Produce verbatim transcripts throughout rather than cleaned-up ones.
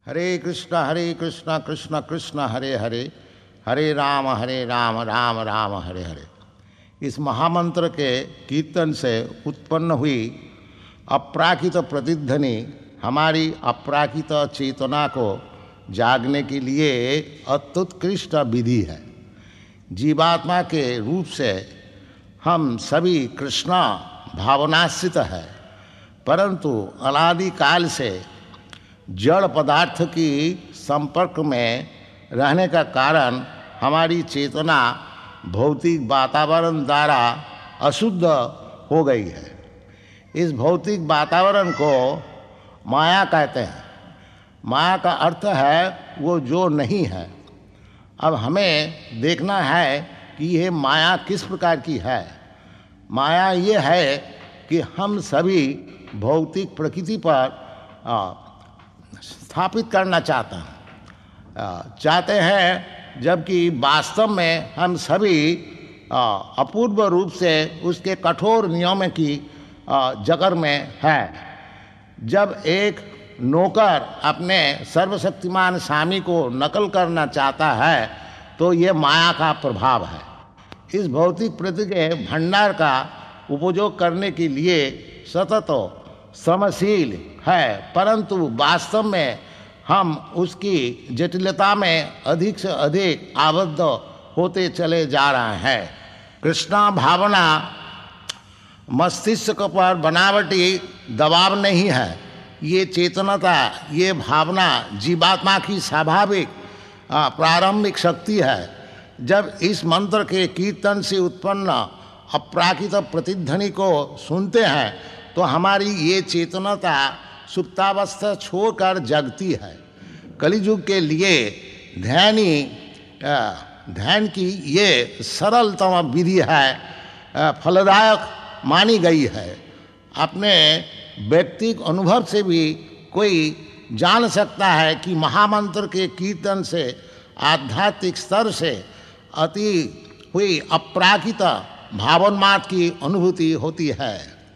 हरे कृष्णा हरे कृष्णा कृष्णा कृष्णा हरे हरे, हरे राम हरे राम राम राम हरे हरे। इस महामंत्र के कीर्तन से उत्पन्न हुई अपराकित प्रतिध्वनि हमारी अपराकित चेतना को जागने के लिए अत्युत्कृष्ट विधि है। जीवात्मा के रूप से हम सभी कृष्णा भावनाश्रित है, परंतु अनादि काल से जड़ पदार्थ की संपर्क में रहने का कारण हमारी चेतना भौतिक वातावरण द्वारा अशुद्ध हो गई है। इस भौतिक वातावरण को माया कहते हैं। माया का अर्थ है वो जो नहीं है। अब हमें देखना है कि यह माया किस प्रकार की है। माया ये है कि हम सभी भौतिक प्रकृति पर स्थापित करना चाहते हैं चाहते हैं जबकि वास्तव में हम सभी अपूर्व रूप से उसके कठोर नियम की जकड़ में है। जब एक नौकर अपने सर्वशक्तिमान स्वामी को नकल करना चाहता है तो ये माया का प्रभाव है। इस भौतिक प्रकृति के भंडार का उपयोग करने के लिए सतत श्रमशील है, परंतु वास्तव में हम उसकी जटिलता में अधिक से अधिक आबद्ध होते चले जा रहे हैं। कृष्णा भावना मस्तिष्क पर बनावटी दबाव नहीं है। ये चेतनता, ये भावना जीवात्मा की स्वाभाविक प्रारंभिक शक्ति है। जब इस मंत्र के कीर्तन से उत्पन्न अपराकित प्रतिध्वनि को सुनते हैं तो हमारी ये चेतनता सुप्तावस्था छोड़कर जगती है। कलियुग के लिए ध्यानी ध्यान की ये सरलतम विधि है, फलदायक मानी गई है। अपने व्यक्तिगत अनुभव से भी कोई जान सकता है कि महामंत्र के कीर्तन से आध्यात्मिक स्तर से अति हुई अपराकित भावोन्माद की अनुभूति होती है।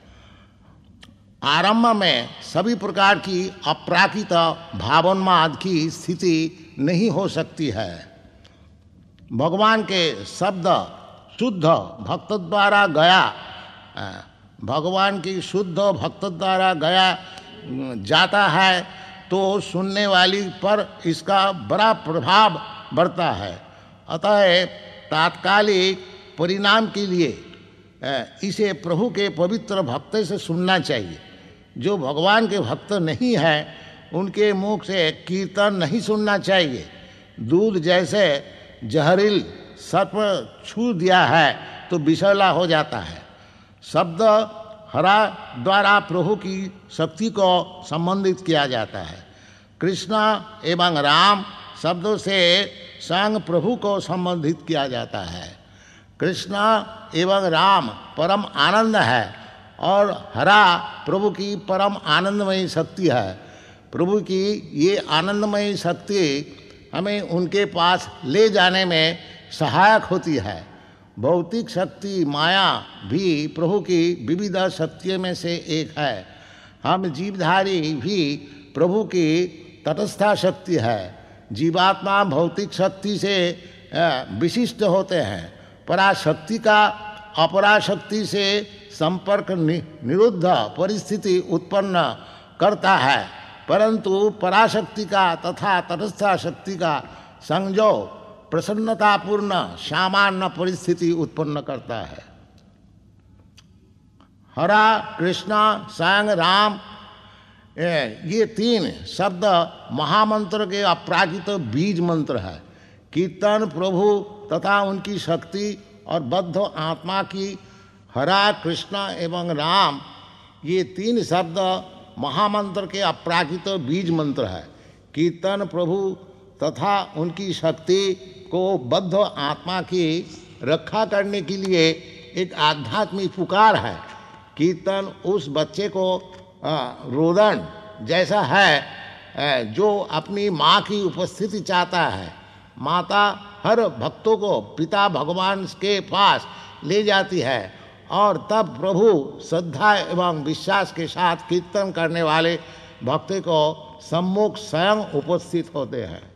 आरंभ में सभी प्रकार की अपराकित भावोन्माद की स्थिति नहीं हो सकती है। भगवान के शब्द शुद्ध भक्त द्वारा गया भगवान की शुद्ध भक्त द्वारा गया जाता है तो सुनने वाली पर इसका बड़ा प्रभाव बढ़ता है। अतः तात्कालिक परिणाम के लिए इसे प्रभु के पवित्र भक्त से सुनना चाहिए। जो भगवान के भक्त नहीं है उनके मुख से कीर्तन नहीं सुनना चाहिए। दूध जैसे जहरील सर्प छू दिया है तो विषैला हो जाता है। शब्द हरा द्वारा प्रभु की शक्ति को संबंधित किया जाता है। कृष्ण एवं राम शब्दों से स्वयं प्रभु को संबंधित किया जाता है। कृष्ण एवं राम परम आनंद है और हरा प्रभु की परम आनंदमयी शक्ति है। प्रभु की ये आनंदमयी शक्ति हमें उनके पास ले जाने में सहायक होती है। भौतिक शक्ति माया भी प्रभु की विविध शक्तियों में से एक है। हम जीवधारी भी प्रभु की तटस्था शक्ति है। जीवात्मा भौतिक शक्ति से विशिष्ट होते हैं। पराशक्ति का अपराशक्ति से संपर्क निरुद्ध परिस्थिति उत्पन्न करता है, परंतु पराशक्ति का तथा तटस्था शक्ति का संयोग प्रसन्नतापूर्ण सामान्य परिस्थिति उत्पन्न करता है। हरा कृष्ण स्वयं राम ये तीन शब्द महामंत्र के अपराकित बीज मंत्र है। कीर्तन प्रभु तथा उनकी शक्ति और बद्ध आत्मा की हरा कृष्ण एवं राम ये तीन शब्द महामंत्र के अपराकित बीज मंत्र है। कीर्तन प्रभु तथा उनकी शक्ति को बद्ध आत्मा की रक्षा करने के लिए एक आध्यात्मिक पुकार है। कीर्तन उस बच्चे को रोदन जैसा है जो अपनी माँ की उपस्थिति चाहता है। माता हर भक्तों को पिता भगवान के पास ले जाती है और तब प्रभु श्रद्धा एवं विश्वास के साथ कीर्तन करने वाले भक्त को सम्मुख स्वयं उपस्थित होते हैं।